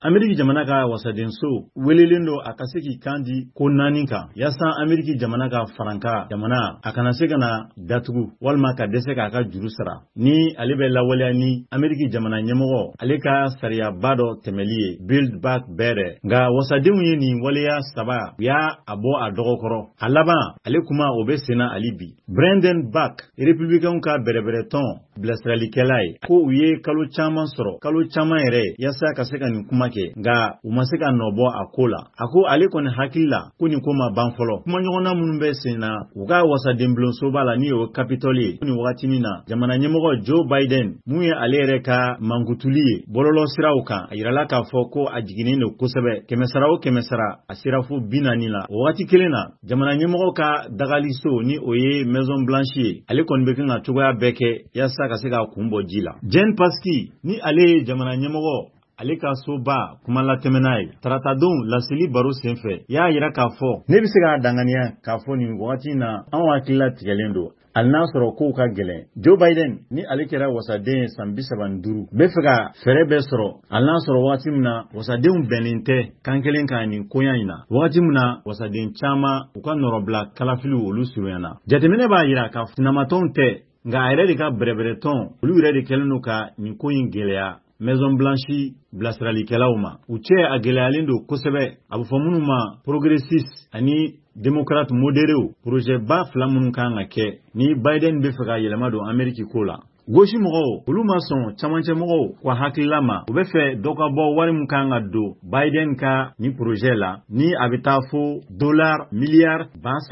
Ameriki jamana ka wasadenso welelen do a ka se k'i kan di ko naani kan yaasa Ameriki jamana ka faranka jamana a kana se kana datugu walima ka dɛsɛ k'a ka juru sara ni ale bɛ lawaleya ni Ameriki jamana ɲɛmɔgɔ ale ka sariyaba dɔ tɛmɛli ye Build Back Better nka wasadenw ye nin waleya saba u y'a bɔ a dɔgɔkɔrɔ a laban ale kuma o bɛ senna ali bi Brendan Buck républicainw ka bɛrɛbɛrɛtɔn bilasiralikɛla ye ko u ye kalo caman sɔrɔ kalo caman yɛrɛ yaasa ka se ka nin kuma kɛ nka u ma se ka nɔbɔ a ko la a ko ale kɔni hakili la ko nin ko ma ban fɔlɔ kuma ɲɔgɔnna minnu bɛ sen na u ka wasadenbulonsoba la ni o Capitol ye nin wagatinin na jamana ɲɛmɔgɔ Joe Biden mun ye ale yɛrɛ ka mankutuli ye bɔlɔlɔ siraw kan a yirala k'a fɔ ko a jiginin do kosɛbɛ kɛmɛsara o kɛmɛsara a sera fo 40 la o wagati kelen na jamana ɲɛmɔgɔ ka dagaliso ni o ye Maison Blanche ye ale kɔni bɛ kan ka cogoya bɛɛ kɛ yaasa ka se ka kun bɔ ji la Jen Psaki ni ale ye jamana ɲɛmɔgɔ ale ka soba kuma latɛmɛna ye taratadenw laseli baro senfɛ y'a yira k'a fɔ ne bɛ se k'a danganiya k'a fɔ nin wagati na anw hakilila tigɛlen do hali n'a sɔrɔ kow ka gɛlɛn Joe Biden ni ale kɛra wasaden ye san 35 bɛ fɛ ka fɛɛrɛ bɛɛ sɔrɔ hali n'a sɔrɔ wagati min na wasadenw bɛnnen tɛ kan kelen kan nin koɲa in na wagati min na wasaden caman u ka nɔrɔbila kalafiliw olu surunyana jateminɛ b'a yira ka sinamatɔnw tɛ nka a yɛrɛ de ka bɛrɛbɛrɛtɔn olu yɛrɛ de kɛlen do ka nin ko in gɛlɛya Maison Blanche bilasiralikɛlaw ma u cɛ a gɛlɛyalen do kosɛbɛ a bɛ fɔ minnu ma progressiste ani démocrate modérés projet ba fila minnu kan ka kɛ ni Biden bɛ fɛ ka yɛlɛma don Ameriki ko la gosi mɔgɔw olu ma sɔn camancɛ mɔgɔw ka hakilila ma u bɛ fɛ dɔ ka bɔ wari min kan ka don Biden ka ni projet la ni a bɛ taa fo $miliyari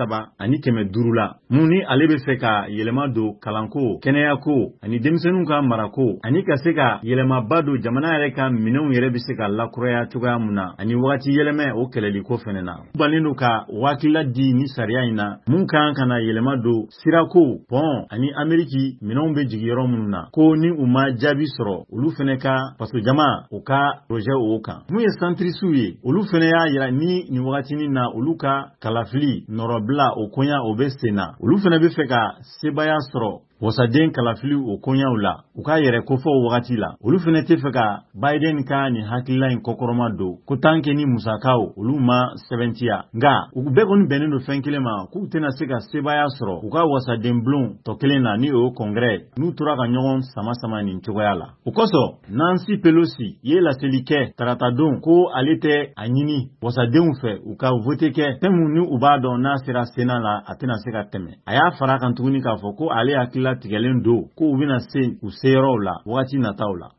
350 la mun ni ale bɛ fɛ ka yɛlɛma don kalanko kɛnɛyako ani denmisɛnninw ka marako ani ka se ka yɛlɛmaba don jamana yɛrɛ ka minɛnw yɛrɛ bɛ se ka lakuraya cogoya mun na ani wagati yɛlɛmɛ o kɛlɛliko fɛnɛ na bannen do ka wakila di ni sariya in na mun kan kana yɛlɛma don sirako pɔn ani Ameriki minɛnw bɛ jigi yɔrɔ minnu na ko ni u ma jaabi sɔrɔ olu fɛnɛ ka faso jama u ka projet o kan mun ye centrisiw ye olu fɛnɛ y'a yira ni nin wagatinin na olu ka kalafili nɔrɔbila o koɲa o bɛ sen na olu fɛnɛ bɛ fɛ ka sebaya sɔrɔ wasaden kalafili o koɲaw la u ka yɛrɛ kofɔ o wagati la olu fɛnɛ tɛ fɛ ka Biden ka nin hakilila in kɔkɔrɔma don ko tant que ni musakaw olu ma sɛbɛntiya nka u bɛɛ kɔni bɛnnen do fɛn kelen ma k'u tɛna se ka sebaya sɔrɔ u ka wasaden bulon tɔ kelen na ni o congrès n'u tora ka ɲɔgɔn sama nin cogoya la o kosɔn Nancy Pelosi ye laseli kɛ taratadon ko ale tɛ a ɲini wasadenw fɛ u ka vote kɛ fɛn mun ni u b'a dɔn n'a sera Sénat la a tɛna se ka tɛmɛ a y'a fara kan tuguni k'a fɔ ko ale hakilila tigɛlen do ko u bɛna se u seyɔrɔw la wagati nataw la